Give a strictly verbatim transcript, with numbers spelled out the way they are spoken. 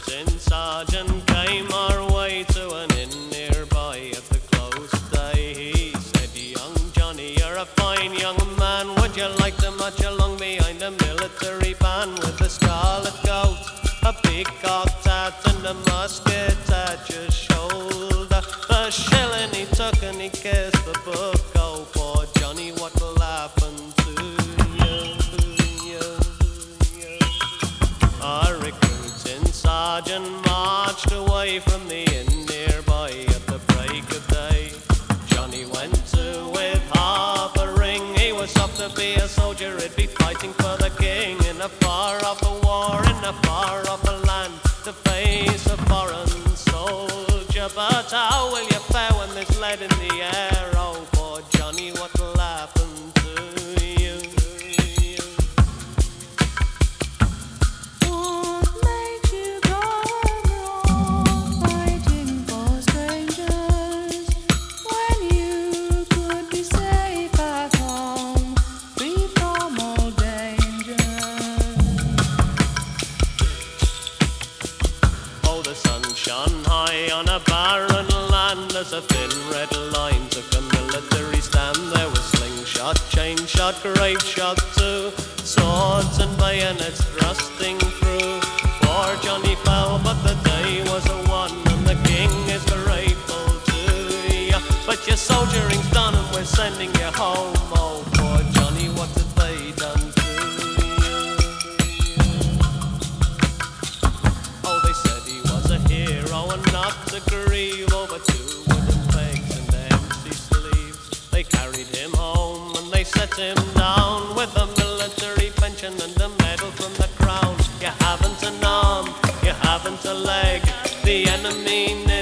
recruiting sergeant came our way to an inn nearby at the close of day. He said, young Johnny, you're a fine young man. Would you like to march along behind a military band with a scarlet coat, a peacock hat and a musket at your shoulder? A shilling he took and he kissed the book. Oh, poor Johnny, what will happen to you? Our recruiting sergeant marched away from the inn nearby at the break of day. Johnny went to with half a ring. He was off to be a soldier, he'd be fighting for the king in a far-off war, in a far-off land, to face a foreign soldier. But how will you fare when there's lead in the air? Oh, poor Johnny, what will happen to you? What made you go abroad fighting for strangers when you could be safe at home, free from all danger? Oh, the sun shone high on a barren land as a thin red line took a military stand. There was slingshot, chain shot, grape shot too, swords and bayonets thrusting through. Poor Johnny fell, but the day was a one, and the king is grateful to you. But your soldiering's done and we're sending you home. Oh, poor Johnny, what have they done to you? Oh, they said he was a hero and not to grieve over two wooden pegs and empty sleeves. They carried him home and they set him down with a military pension and a medal from the crown. You haven't an arm, you haven't a leg, the enemy